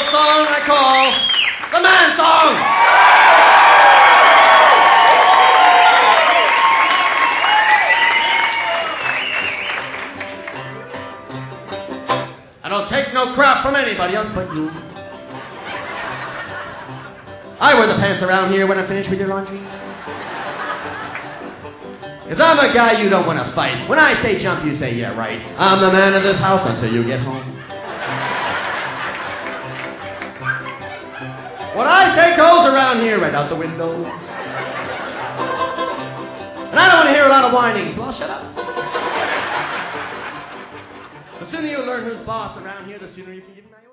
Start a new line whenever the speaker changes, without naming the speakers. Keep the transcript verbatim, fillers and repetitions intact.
song I call the Man Song. I don't take no crap from anybody else but you. I wear the pants around here when I finish with your laundry. Because I'm a guy you don't want to fight. When I say jump, you say, yeah, right. I'm the man of this house until you get home. What I say goes around here right out the window. And I don't want to hear a lot of whining, so I'll shut up. The sooner you learn who's boss around here, the sooner you can give me my